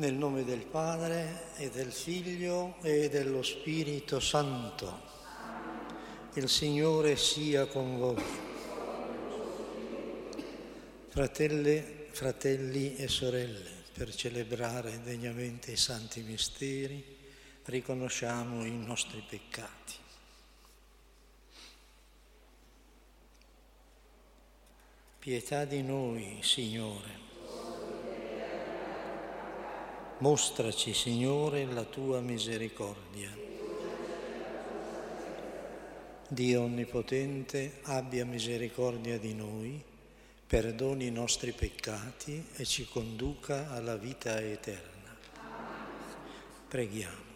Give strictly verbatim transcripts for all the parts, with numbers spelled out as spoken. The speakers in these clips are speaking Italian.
Nel nome del Padre e del Figlio e dello Spirito Santo. Il Signore sia con voi. Fratelli, fratelli e sorelle, per celebrare degnamente i santi misteri, riconosciamo i nostri peccati. Pietà di noi, Signore. Mostraci, Signore, la tua misericordia. Dio Onnipotente, abbia misericordia di noi, perdoni i nostri peccati e ci conduca alla vita eterna. Preghiamo.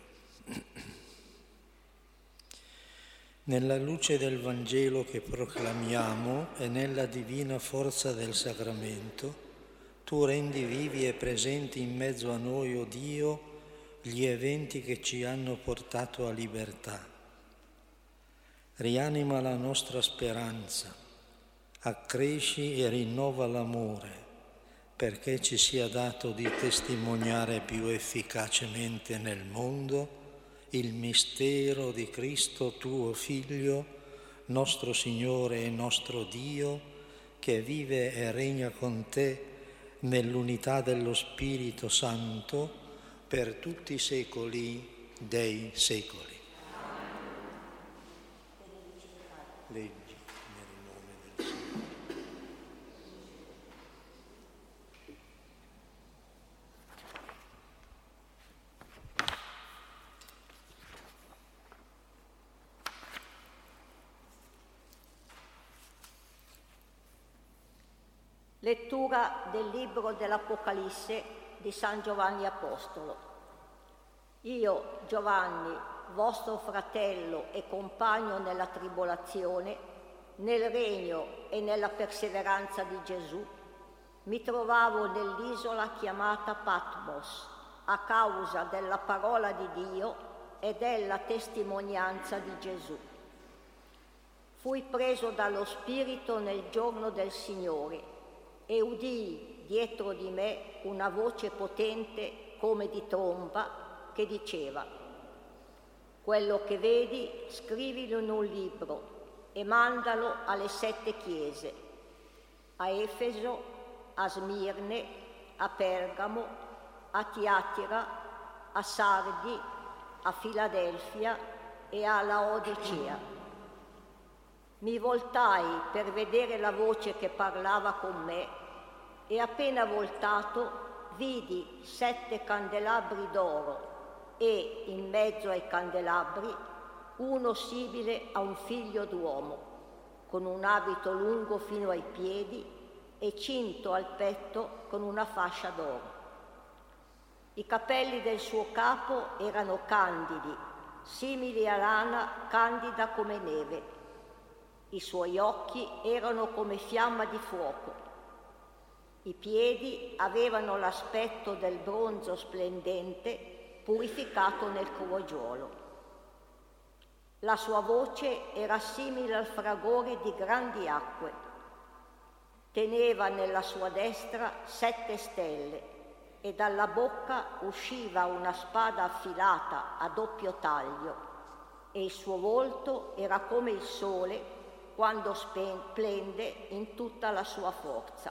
Nella luce del Vangelo che proclamiamo e nella divina forza del sacramento, Tu rendi vivi e presenti in mezzo a noi, o Dio, gli eventi che ci hanno portato a libertà. Rianima la nostra speranza, accresci e rinnova l'amore, perché ci sia dato di testimoniare più efficacemente nel mondo il mistero di Cristo, tuo Figlio, nostro Signore e nostro Dio, che vive e regna con te nell'unità dello Spirito Santo per tutti i secoli dei secoli. Leggi nel nome del Signore. Lettura del libro dell'Apocalisse di San Giovanni Apostolo. Io, Giovanni, vostro fratello e compagno nella tribolazione, nel regno e nella perseveranza di Gesù, mi trovavo nell'isola chiamata Patmos a causa della parola di Dio e della testimonianza di Gesù. Fui preso dallo Spirito nel giorno del Signore e udii dietro di me una voce potente come di tromba che diceva: quello che vedi scrivilo in un libro e mandalo alle sette chiese, a Efeso, a Smirne, a Pergamo, a Tiatira, a Sardi, a Filadelfia e a Laodicea. Mi voltai per vedere la voce che parlava con me e appena voltato vidi sette candelabri d'oro e in mezzo ai candelabri uno simile a un figlio d'uomo, con un abito lungo fino ai piedi e cinto al petto con una fascia d'oro. I capelli del suo capo erano candidi, simili a lana candida come neve. I suoi occhi erano come fiamma di fuoco. I piedi avevano l'aspetto del bronzo splendente purificato nel crogiolo. La sua voce era simile al fragore di grandi acque. Teneva nella sua destra sette stelle e dalla bocca usciva una spada affilata a doppio taglio e il suo volto era come il sole quando splende in tutta la sua forza.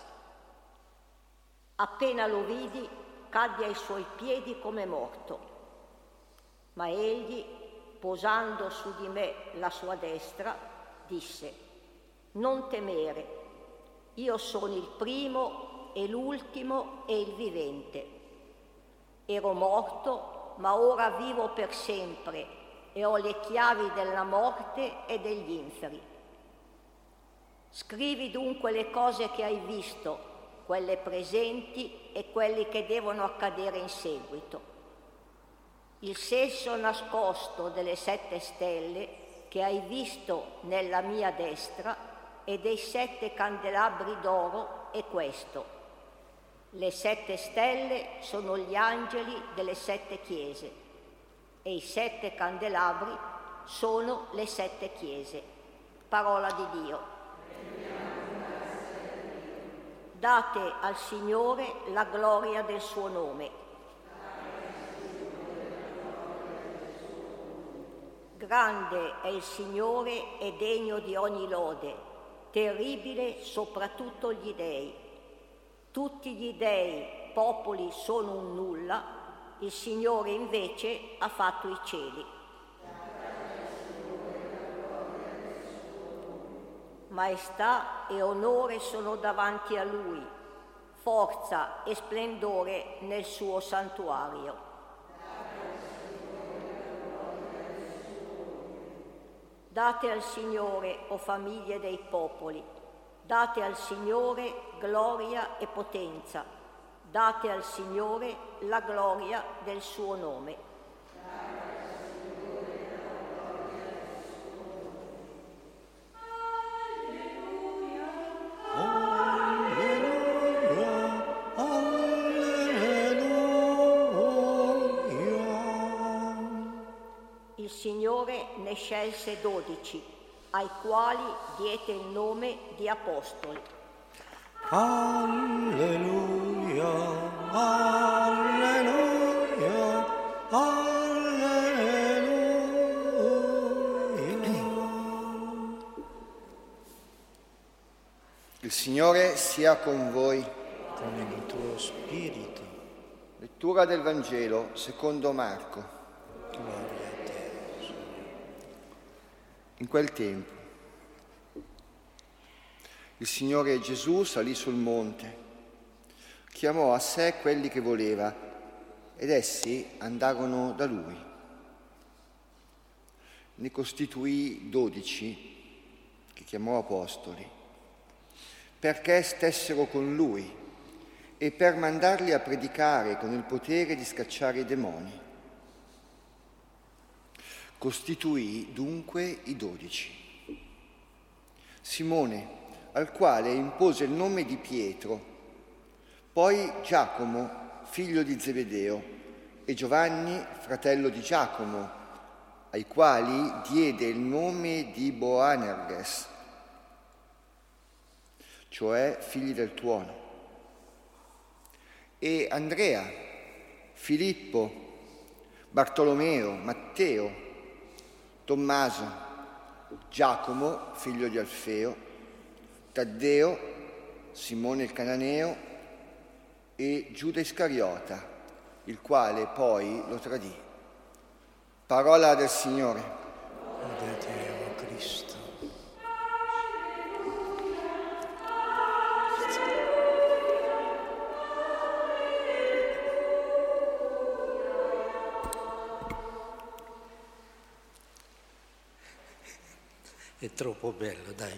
Appena lo vidi, caddi ai suoi piedi come morto. Ma egli, posando su di me la sua destra, disse: non temere, io sono il primo e l'ultimo e il vivente. Ero morto, ma ora vivo per sempre e ho le chiavi della morte e degli inferi. Scrivi dunque le cose che hai visto, quelle presenti e quelle che devono accadere in seguito. Il senso nascosto delle sette stelle che hai visto nella mia destra e dei sette candelabri d'oro è questo. Le sette stelle sono gli angeli delle sette chiese e i sette candelabri sono le sette chiese. Parola di Dio. Date al Signore la gloria del suo nome. Grande è il Signore e degno di ogni lode, terribile soprattutto gli dei. Tutti gli dei, popoli, sono un nulla, il Signore invece ha fatto i cieli. Maestà e onore sono davanti a Lui, forza e splendore nel suo santuario. Date al Signore, o famiglie dei popoli, date al Signore gloria e potenza, date al Signore la gloria del suo nome. Il Signore ne scelse dodici, ai quali diede il nome di apostoli. Alleluia, alleluia, alleluia. Il Signore sia con voi. Con il tuo spirito. Lettura del Vangelo secondo Marco. Gloria a te. In quel tempo il Signore Gesù salì sul monte, chiamò a sé quelli che voleva ed essi andarono da Lui. Ne costituì dodici, che chiamò apostoli, perché stessero con Lui e per mandarli a predicare con il potere di scacciare i demoni. Costituì dunque i dodici. Simone, al quale impose il nome di Pietro, poi Giacomo, figlio di Zebedeo, e Giovanni, fratello di Giacomo, ai quali diede il nome di Boanerges, cioè figli del tuono, e Andrea, Filippo, Bartolomeo, Matteo, Tommaso, Giacomo, figlio di Alfeo, Taddeo, Simone il Cananeo e Giuda Iscariota, il quale poi lo tradì. Parola del Signore. Lode a te, o Cristo. È troppo bello, dai.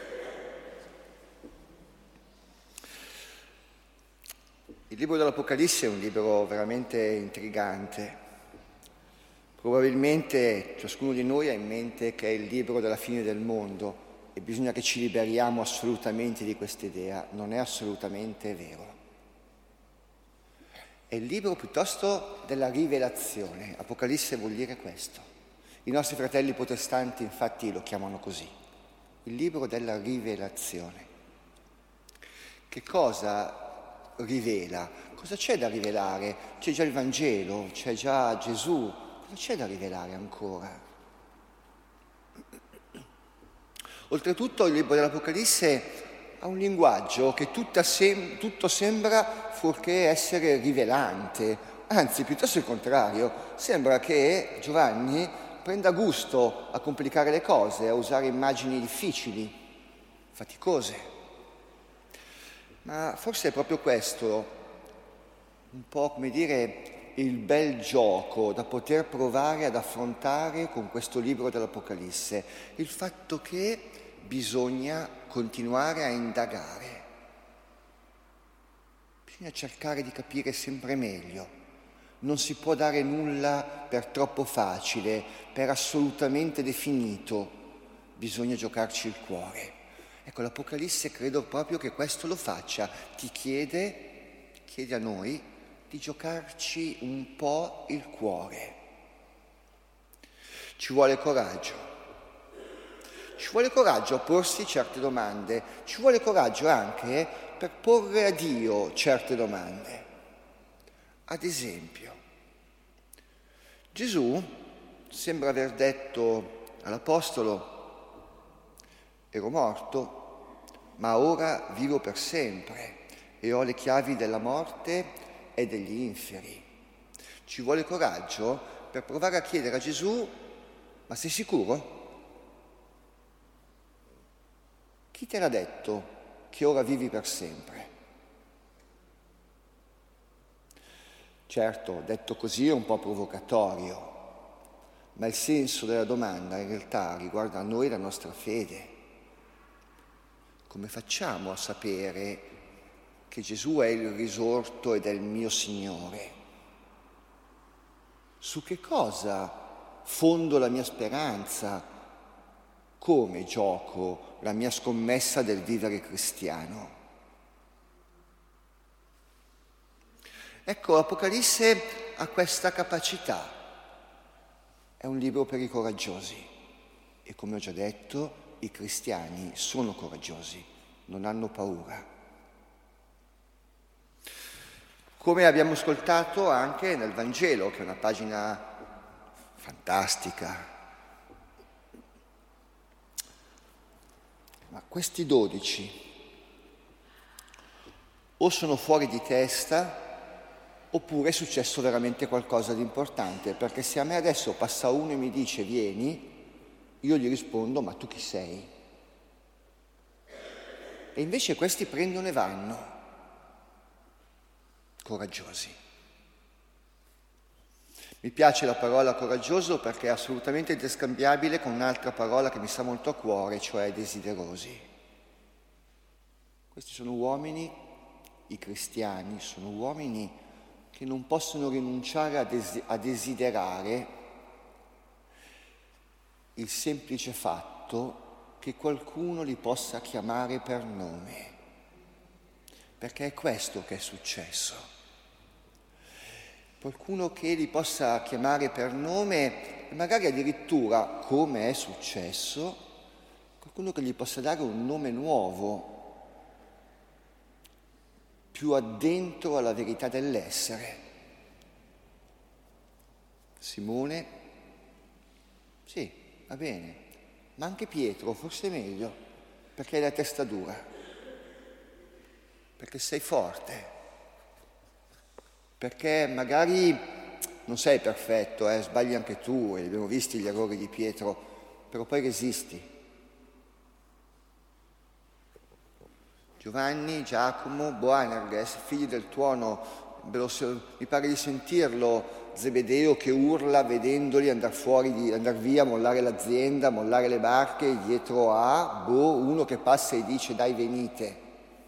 Il libro dell'Apocalisse è un libro veramente intrigante. Probabilmente ciascuno di noi ha in mente che è il libro della fine del mondo e bisogna che ci liberiamo assolutamente di questa idea. Non è assolutamente vero. È il libro piuttosto della rivelazione. Apocalisse vuol dire questo. I nostri fratelli protestanti infatti lo chiamano così, il libro della rivelazione. Che cosa rivela? Cosa c'è da rivelare? C'è già il Vangelo, c'è già Gesù, cosa c'è da rivelare ancora? Oltretutto il libro dell'Apocalisse ha un linguaggio che tutta sem- tutto sembra fuorché essere rivelante, anzi piuttosto il contrario, sembra che Giovanni prenda gusto a complicare le cose, a usare immagini difficili, faticose. Ma forse è proprio questo, un po' come dire, il bel gioco da poter provare ad affrontare con questo libro dell'Apocalisse, il fatto che bisogna continuare a indagare, bisogna cercare di capire sempre meglio. Non si può dare nulla per troppo facile, per assolutamente definito, bisogna giocarci il cuore. Ecco, l'Apocalisse credo proprio che questo lo faccia, ti chiede, chiede a noi di giocarci un po' il cuore. Ci vuole coraggio, ci vuole coraggio a porsi certe domande, ci vuole coraggio anche per porre a Dio certe domande. Ad esempio, Gesù sembra aver detto all'Apostolo: ero morto, ma ora vivo per sempre e ho le chiavi della morte e degli inferi. Ci vuole coraggio per provare a chiedere a Gesù: ma sei sicuro? Chi te l'ha detto che ora vivi per sempre? Certo, detto così è un po' provocatorio, ma il senso della domanda in realtà riguarda noi e la nostra fede. Come facciamo a sapere che Gesù è il risorto ed è il mio Signore? Su che cosa fondo la mia speranza? Come gioco la mia scommessa del vivere cristiano? Ecco, Apocalisse ha questa capacità. È un libro per i coraggiosi e, come ho già detto, i cristiani sono coraggiosi, non hanno paura. Come abbiamo ascoltato anche nel Vangelo, che è una pagina fantastica. Ma questi dodici o sono fuori di testa oppure è successo veramente qualcosa di importante, perché se a me adesso passa uno e mi dice vieni, io gli rispondo: ma tu chi sei? E invece questi prendono e vanno, coraggiosi. Mi piace la parola coraggioso perché è assolutamente interscambiabile con un'altra parola che mi sta molto a cuore, cioè desiderosi. Questi sono uomini, i cristiani sono uomini che non possono rinunciare a, des- a desiderare il semplice fatto che qualcuno li possa chiamare per nome, perché è questo che è successo. Qualcuno che li possa chiamare per nome e magari addirittura, come è successo, qualcuno che gli possa dare un nome nuovo, più addentro alla verità dell'essere. Simone, sì, va bene, ma anche Pietro, forse è meglio, perché hai la testa dura, perché sei forte, perché magari non sei perfetto, eh, sbagli anche tu, e li abbiamo visti gli errori di Pietro, però poi resisti. Giovanni, Giacomo, Boanerges, figli del tuono, mi pare di sentirlo, Zebedeo che urla vedendoli andare fuori, andare via, mollare l'azienda, mollare le barche, dietro a boh, uno che passa e dice dai venite.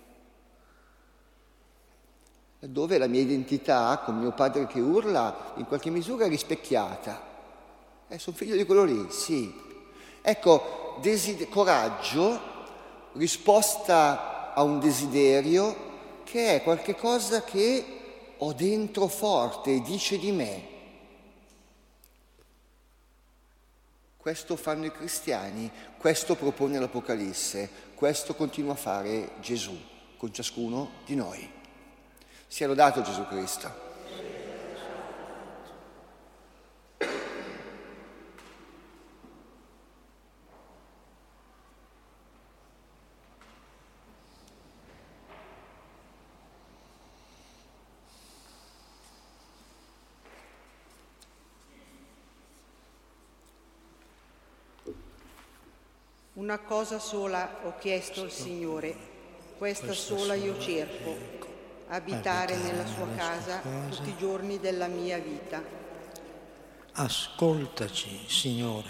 Dove la mia identità con mio padre che urla in qualche misura è rispecchiata. Eh, sono figlio di quello lì, sì. Ecco, desid- coraggio, risposta a un desiderio che è qualche cosa che ho dentro forte e dice di me. Questo fanno i cristiani, questo propone l'Apocalisse, questo continua a fare Gesù con ciascuno di noi. Sia lodato Gesù Cristo. Una cosa sola ho chiesto al Signore, questa sola io cerco, abitare nella sua casa tutti i giorni della mia vita. Ascoltaci, Signore.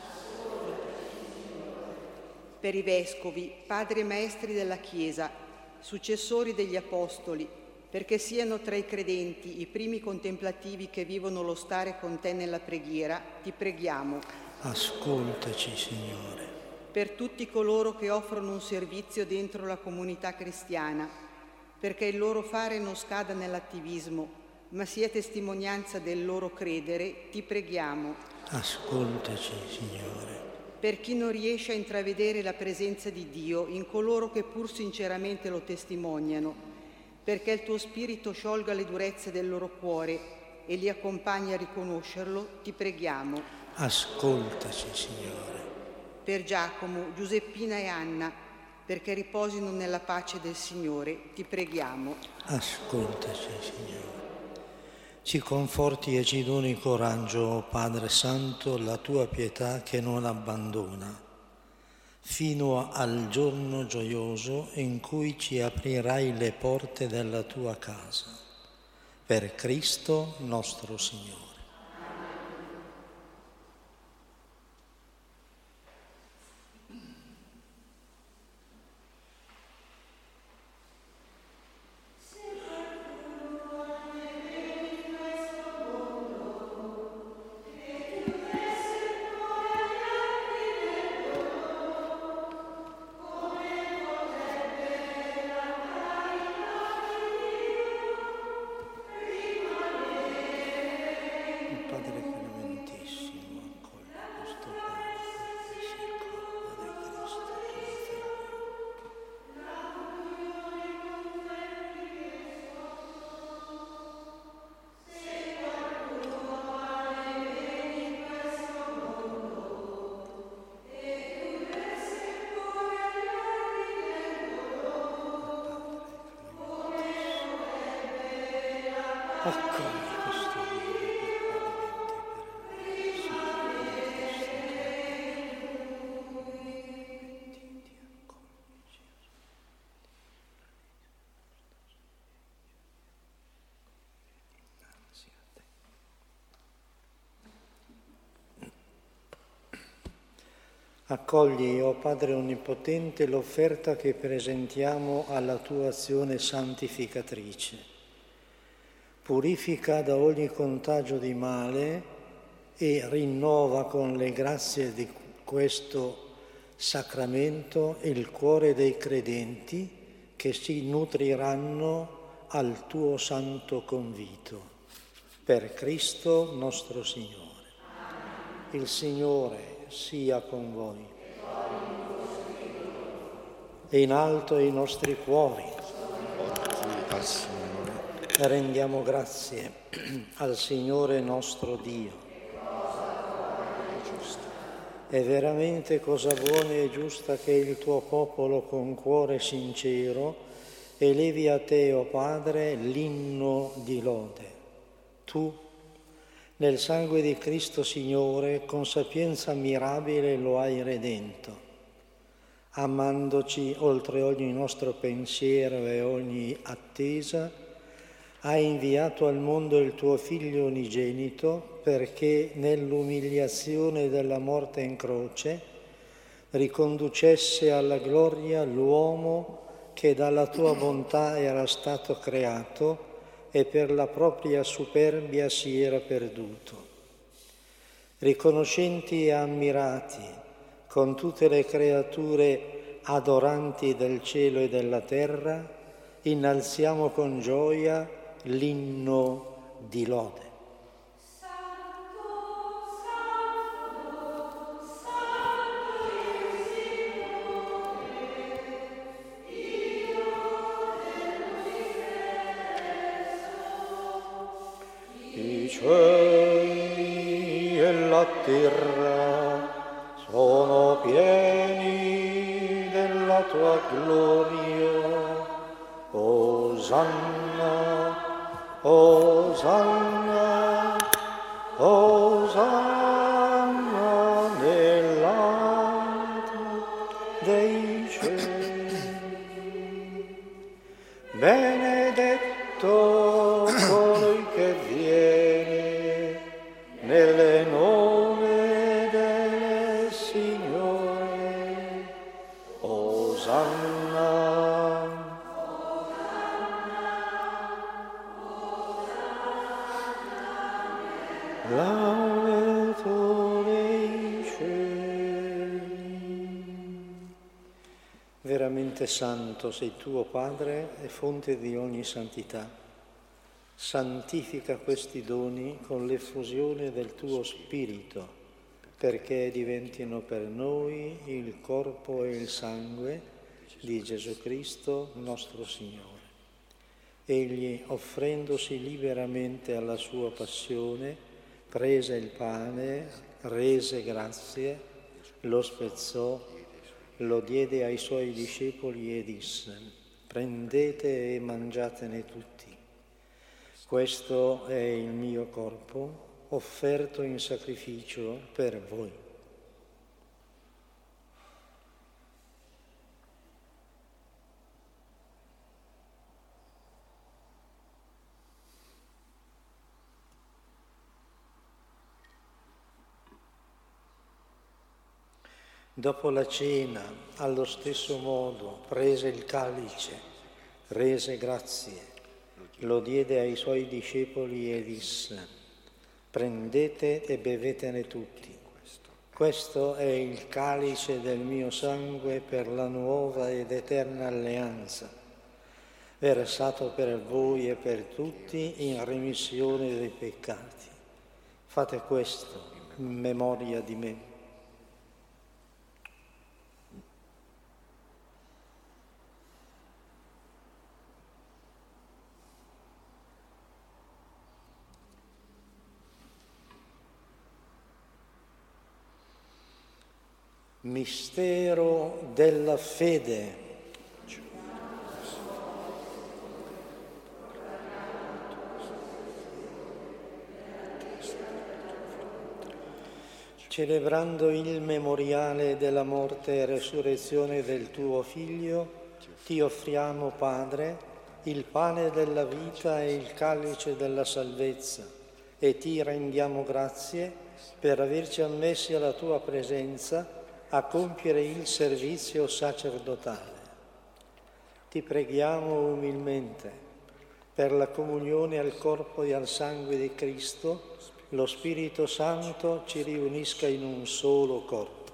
Per i vescovi, padri e maestri della Chiesa, successori degli Apostoli, perché siano tra i credenti i primi contemplativi che vivono lo stare con te nella preghiera, ti preghiamo. Ascoltaci, Signore. Per tutti coloro che offrono un servizio dentro la comunità cristiana, perché il loro fare non scada nell'attivismo, ma sia testimonianza del loro credere, ti preghiamo. Ascoltaci, Signore. Per chi non riesce a intravedere la presenza di Dio in coloro che pur sinceramente lo testimoniano, perché il tuo Spirito sciolga le durezze del loro cuore e li accompagni a riconoscerlo, ti preghiamo. Ascoltaci, Signore. Per Giacomo, Giuseppina e Anna, perché riposino nella pace del Signore, ti preghiamo. Ascoltaci, Signore. Ci conforti e ci doni coraggio, oh Padre Santo, la tua pietà che non abbandona, fino al giorno gioioso in cui ci aprirai le porte della tua casa. Per Cristo nostro Signore. Accogli, o Padre Onnipotente, l'offerta che presentiamo alla tua azione santificatrice. Purifica da ogni contagio di male e rinnova con le grazie di questo sacramento il cuore dei credenti che si nutriranno al tuo santo convito. Per Cristo nostro Signore. Il Signore sia con voi. E in alto i nostri cuori. Al Signore. Rendiamo grazie al Signore nostro Dio. È veramente cosa buona e giusta che il tuo popolo con cuore sincero elevi a te, o Padre, l'inno di lode. Tu, nel sangue di Cristo Signore, con sapienza mirabile lo hai redento, amandoci oltre ogni nostro pensiero e ogni attesa, hai inviato al mondo il tuo Figlio unigenito perché nell'umiliazione della morte in croce riconducesse alla gloria l'uomo che dalla tua bontà era stato creato e per la propria superbia si era perduto. Riconoscenti e ammirati, con tutte le creature adoranti del cielo e della terra, innalziamo con gioia l'inno di lode. I cieli e la terra sono pieni della tua gloria. Osanna, Osanna, Osanna nell'alto dei cieli. Benedetto colui che viene nelle nome del Signore. Osanna. L'alto dei cieli. Veramente santo sei tu, o Padre, e fonte di ogni santità. Santifica questi doni con l'effusione del tuo Spirito, perché diventino per noi il corpo e il sangue di Gesù Cristo nostro Signore. Egli, offrendosi liberamente alla sua passione, prese il pane, rese grazie, lo spezzò, lo diede ai suoi discepoli e disse: prendete e mangiatene tutti. Questo è il mio corpo, offerto in sacrificio per voi. Dopo la cena, allo stesso modo, prese il calice, rese grazie, lo diede ai suoi discepoli e disse: prendete e bevetene tutti. Questo è il calice del mio sangue per la nuova ed eterna alleanza, versato per voi e per tutti in remissione dei peccati. Fate questo in memoria di me. Mistero della fede. Celebrando il memoriale della morte e resurrezione del tuo Figlio, ti offriamo, Padre, il pane della vita e il calice della salvezza, e ti rendiamo grazie per averci ammessi alla tua presenza a compiere il servizio sacerdotale. Ti preghiamo umilmente per la comunione al corpo e al sangue di Cristo, lo Spirito Santo ci riunisca in un solo corpo.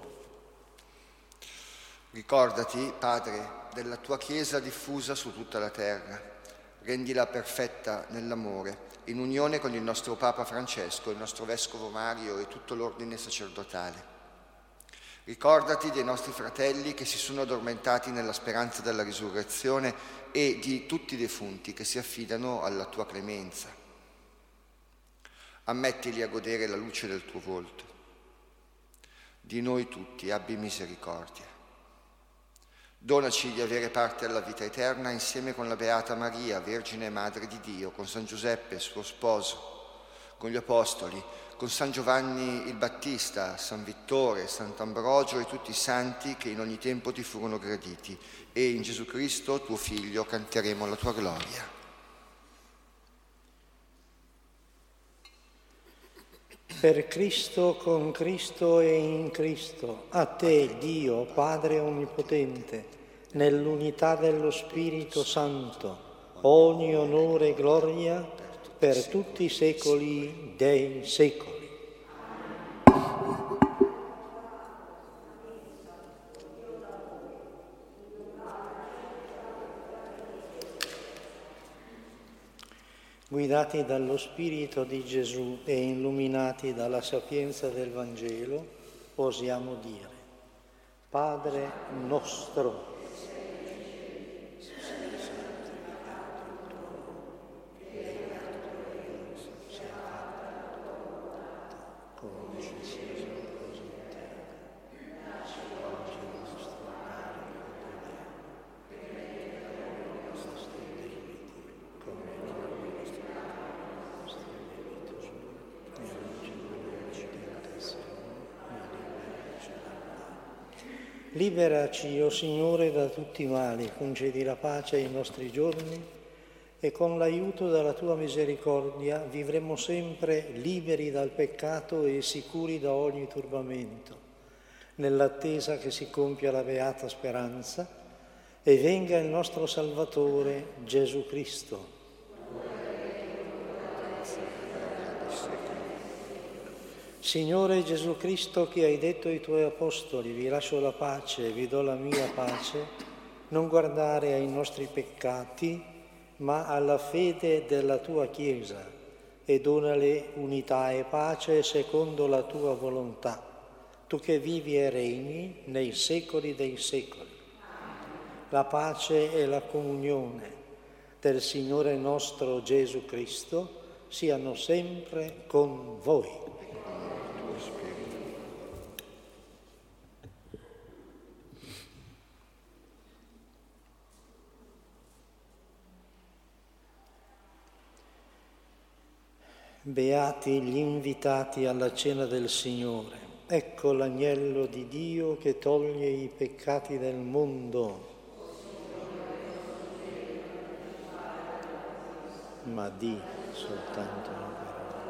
Ricordati, Padre, della tua Chiesa diffusa su tutta la terra. Rendila perfetta nell'amore, in unione con il nostro Papa Francesco, il nostro Vescovo Mario e tutto l'ordine sacerdotale. Ricordati dei nostri fratelli che si sono addormentati nella speranza della risurrezione e di tutti i defunti che si affidano alla tua clemenza. Ammettili a godere la luce del tuo volto. Di noi tutti abbi misericordia. Donaci di avere parte alla vita eterna insieme con la Beata Maria, Vergine e Madre di Dio, con San Giuseppe, suo sposo, con gli Apostoli, con San Giovanni il Battista, San Vittore, Sant'Ambrogio e tutti i santi che in ogni tempo ti furono graditi, e in Gesù Cristo, tuo Figlio, canteremo la tua gloria. Per Cristo, con Cristo e in Cristo, a te, Dio, Padre Onnipotente, nell'unità dello Spirito Santo, ogni onore e gloria per tutti i secoli dei secoli. Guidati dallo Spirito di Gesù e illuminati dalla sapienza del Vangelo, osiamo dire: Padre nostro, liberaci, o Signore, da tutti i mali, concedi la pace ai nostri giorni e con l'aiuto della tua misericordia vivremo sempre liberi dal peccato e sicuri da ogni turbamento, nell'attesa che si compia la beata speranza e venga il nostro Salvatore Gesù Cristo. Signore Gesù Cristo, che hai detto ai tuoi apostoli: vi lascio la pace, vi do la mia pace, non guardare ai nostri peccati, ma alla fede della tua Chiesa, e donale unità e pace secondo la tua volontà, tu che vivi e regni nei secoli dei secoli. La pace e la comunione del Signore nostro Gesù Cristo siano sempre con voi. Beati gli invitati alla cena del Signore. Ecco l'agnello di Dio che toglie i peccati del mondo. Ma di soltanto una parola.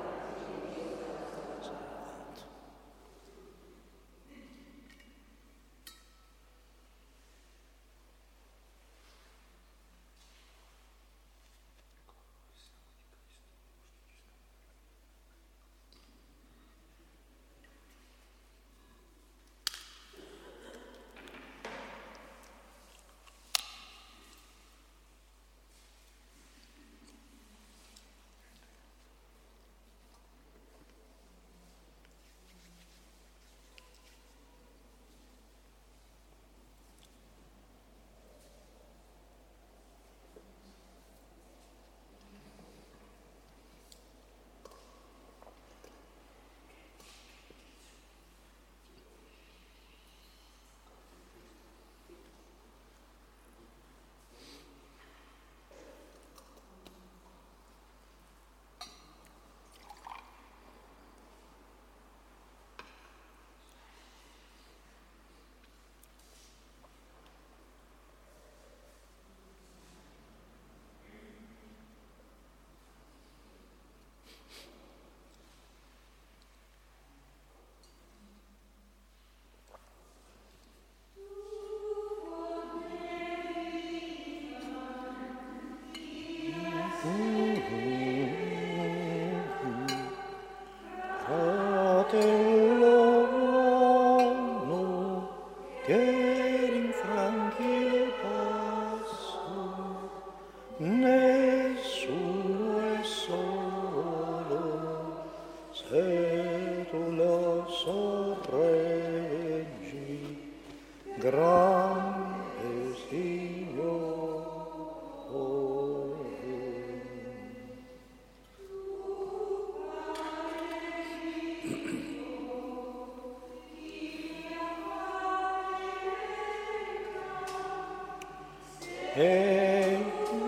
E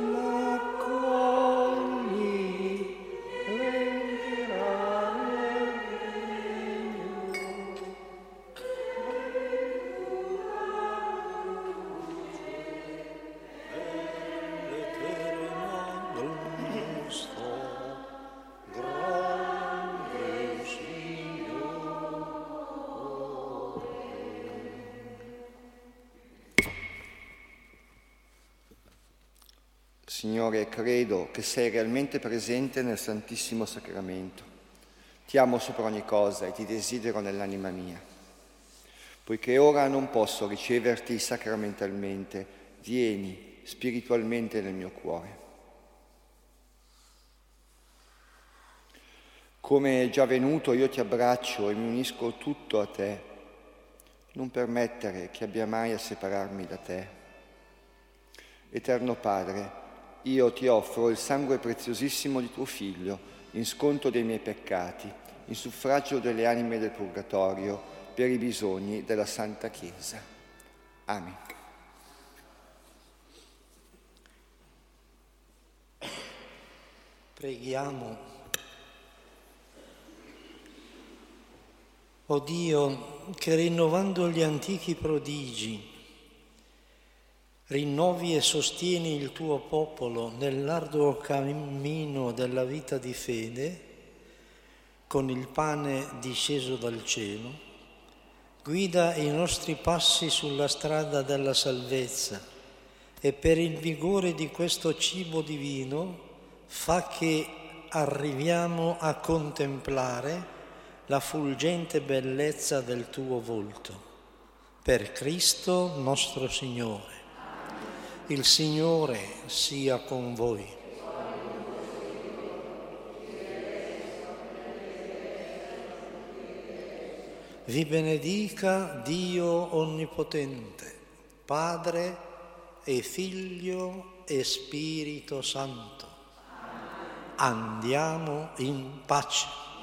l'accogli, renderà l'eterno nostro, grande Signore. Signore, credo che sei realmente presente nel Santissimo Sacramento. Ti amo sopra ogni cosa e ti desidero nell'anima mia. Poiché ora non posso riceverti sacramentalmente, vieni spiritualmente nel mio cuore. Come è già venuto, io ti abbraccio e mi unisco tutto a te. Non permettere che abbia mai a separarmi da te. Eterno Padre, io ti offro il sangue preziosissimo di tuo Figlio, in sconto dei miei peccati, in suffragio delle anime del purgatorio, per i bisogni della Santa Chiesa. Amen. Preghiamo. O Dio, che rinnovando gli antichi prodigi, rinnovi e sostieni il tuo popolo nell'arduo cammino della vita di fede, con il pane disceso dal cielo, guida i nostri passi sulla strada della salvezza e per il vigore di questo cibo divino fa che arriviamo a contemplare la fulgente bellezza del tuo volto. Per Cristo nostro Signore. Il Signore sia con voi. Vi benedica Dio Onnipotente, Padre e Figlio e Spirito Santo. Andiamo in pace.